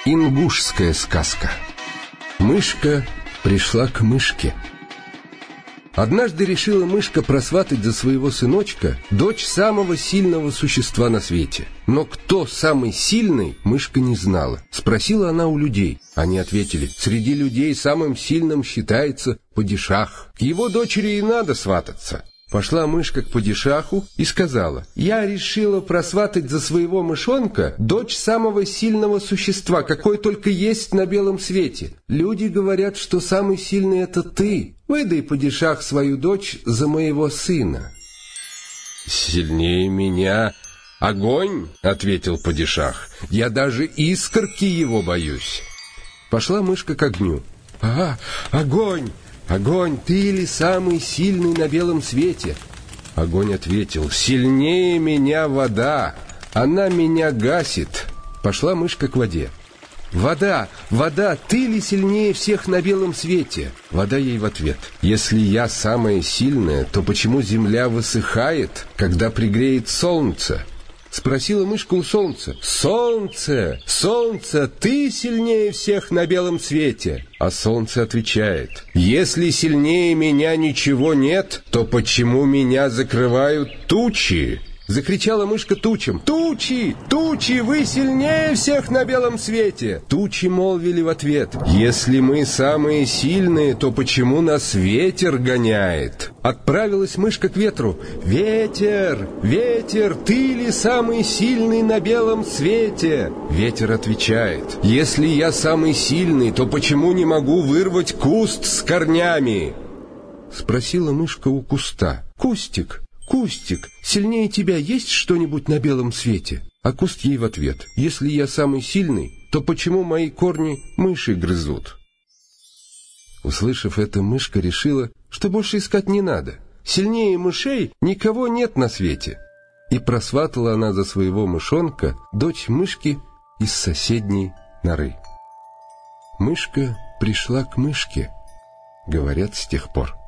Ингушская сказка. Мышка пришла к мышке. Однажды решила мышка просватать за своего сыночка дочь самого сильного существа на свете. Но кто самый сильный, мышка не знала. Спросила она у людей. Они ответили: среди людей самым сильным считается падишах. К его дочери и надо свататься. Пошла мышка к падишаху и сказала: «Я решила просватать за своего мышонка дочь самого сильного существа, какой только есть на белом свете. Люди говорят, что самый сильный — это ты. Выдай, падишах, свою дочь за моего сына». «Сильнее меня огонь», — ответил падишах. «Я даже искорки его боюсь». Пошла мышка к огню. Огонь! «Огонь, ты ли самый сильный на белом свете?» Огонь ответил: «Сильнее меня вода, она меня гасит». Пошла мышка к воде. «Вода, вода, ты ли сильнее всех на белом свете?» Вода ей в ответ: «Если я самая сильная, то почему земля высыхает, когда пригреет солнце?» Спросила мышка у солнца: «Солнце, солнце, ты сильнее всех на белом свете?» А солнце отвечает: «Если сильнее меня ничего нет, то почему меня закрывают тучи?» Закричала мышка тучам: «Тучи, тучи, вы сильнее всех на белом свете!» Тучи молвили в ответ: «Если мы самые сильные, то почему нас ветер гоняет?» Отправилась мышка к ветру. «Ветер, ветер, ты ли самый сильный на белом свете?» Ветер отвечает: «Если я самый сильный, то почему не могу вырвать куст с корнями?» Спросила мышка у куста: «Кустик, Кустик, сильнее тебя есть что-нибудь на белом свете?» А куст ей в ответ: «Если я самый сильный, то почему мои корни мыши грызут?» Услышав это, мышка решила, что больше искать не надо. Сильнее мышей никого нет на свете. И просватала она за своего мышонка дочь мышки из соседней норы. Мышка пришла к мышке, говорят с тех пор.